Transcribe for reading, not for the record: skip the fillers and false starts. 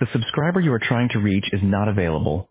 The subscriber you are trying to reach is not available.